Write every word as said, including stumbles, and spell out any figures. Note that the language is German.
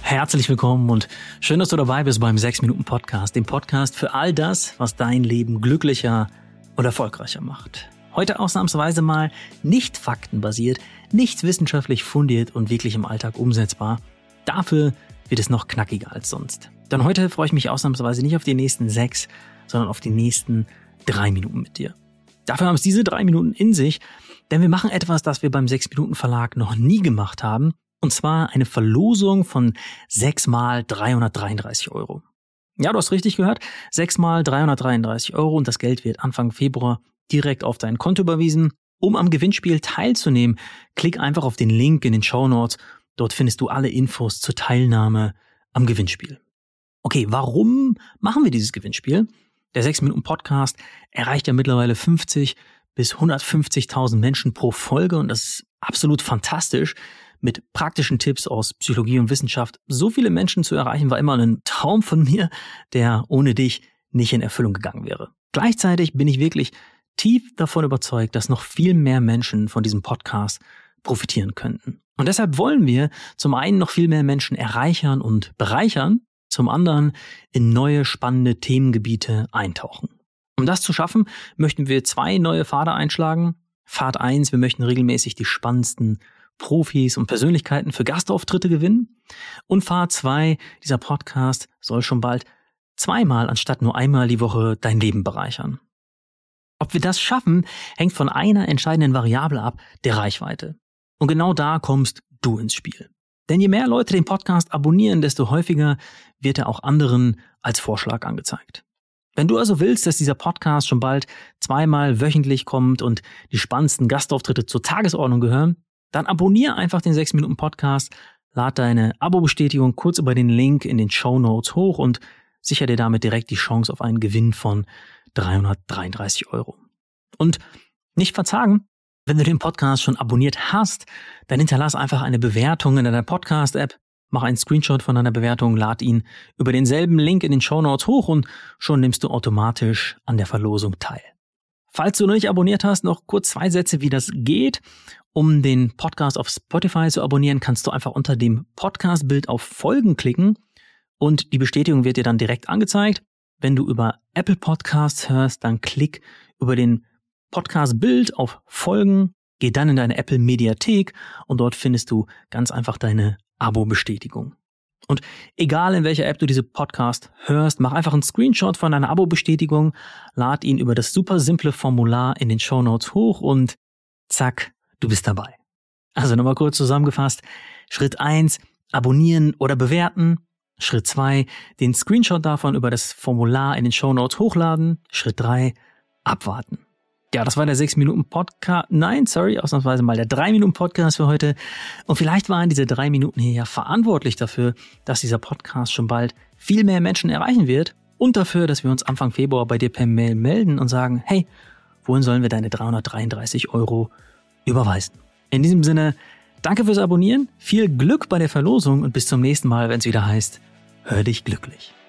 Herzlich willkommen und schön, dass du dabei bist beim sechs Minuten Podcast, dem Podcast für all das, was dein Leben glücklicher und erfolgreicher macht. Heute ausnahmsweise mal nicht faktenbasiert, nicht wissenschaftlich fundiert und wirklich im Alltag umsetzbar. Dafür wird es noch knackiger als sonst. Denn heute freue ich mich ausnahmsweise nicht auf die nächsten sechs, sondern auf die nächsten drei Minuten mit dir. Dafür haben es diese drei Minuten in sich, denn wir machen etwas, das wir beim sechs Minuten Verlag noch nie gemacht haben. Und zwar eine Verlosung von sechs mal dreihundertdreiunddreißig Euro. Ja, du hast richtig gehört. sechs mal dreihundertdreiunddreißig Euro und das Geld wird Anfang Februar direkt auf dein Konto überwiesen. Um am Gewinnspiel teilzunehmen, klick einfach auf den Link in den Shownotes. Dort findest du alle Infos zur Teilnahme am Gewinnspiel. Okay, warum machen wir dieses Gewinnspiel? Der sechs Minuten Podcast erreicht ja mittlerweile fünfzig bis hundertfünfzigtausend Menschen pro Folge und das ist absolut fantastisch. Mit praktischen Tipps aus Psychologie und Wissenschaft so viele Menschen zu erreichen, war immer ein Traum von mir, der ohne dich nicht in Erfüllung gegangen wäre. Gleichzeitig bin ich wirklich tief davon überzeugt, dass noch viel mehr Menschen von diesem Podcast profitieren könnten. Und deshalb wollen wir zum einen noch viel mehr Menschen erreichern und bereichern, zum anderen in neue spannende Themengebiete eintauchen. Um das zu schaffen, möchten wir zwei neue Pfade einschlagen. Pfad eins, wir möchten regelmäßig die spannendsten Profis und Persönlichkeiten für Gastauftritte gewinnen. Und Pfad zwei, dieser Podcast soll schon bald zweimal anstatt nur einmal die Woche dein Leben bereichern. Ob wir das schaffen, hängt von einer entscheidenden Variable ab, der Reichweite. Und genau da kommst du ins Spiel. Denn je mehr Leute den Podcast abonnieren, desto häufiger wird er auch anderen als Vorschlag angezeigt. Wenn du also willst, dass dieser Podcast schon bald zweimal wöchentlich kommt und die spannendsten Gastauftritte zur Tagesordnung gehören, dann abonniere einfach den sechs Minuten Podcast, lad deine Abo-Bestätigung kurz über den Link in den Shownotes hoch und sichere dir damit direkt die Chance auf einen Gewinn von dreihundertdreiunddreißig Euro. Und nicht verzagen, wenn du den Podcast schon abonniert hast, dann hinterlass einfach eine Bewertung in deiner Podcast-App, mach einen Screenshot von deiner Bewertung, lad ihn über denselben Link in den Shownotes hoch und schon nimmst du automatisch an der Verlosung teil. Falls du noch nicht abonniert hast, noch kurz zwei Sätze, wie das geht. Um den Podcast auf Spotify zu abonnieren, kannst du einfach unter dem Podcast-Bild auf Folgen klicken und die Bestätigung wird dir dann direkt angezeigt. Wenn du über Apple Podcasts hörst, dann klick über den Podcast-Bild auf Folgen, geh dann in deine Apple Mediathek und dort findest du ganz einfach deine Abo-Bestätigung. Und egal in welcher App du diese Podcast hörst, mach einfach einen Screenshot von deiner Abo-Bestätigung, lad ihn über das super simple Formular in den Shownotes hoch und zack, du bist dabei. Also nochmal kurz zusammengefasst. Schritt eins, abonnieren oder bewerten. Schritt zwei, den Screenshot davon über das Formular in den Shownotes hochladen. Schritt drei, abwarten. Ja, das war der sechs Minuten Podcast. Nein, sorry, ausnahmsweise mal der drei Minuten Podcast für heute. Und vielleicht waren diese drei Minuten hier ja verantwortlich dafür, dass dieser Podcast schon bald viel mehr Menschen erreichen wird und dafür, dass wir uns Anfang Februar bei dir per Mail melden und sagen, hey, wohin sollen wir deine dreihundertdreiunddreißig Euro überweisen? In diesem Sinne, danke fürs Abonnieren, viel Glück bei der Verlosung und bis zum nächsten Mal, wenn es wieder heißt, hör dich glücklich.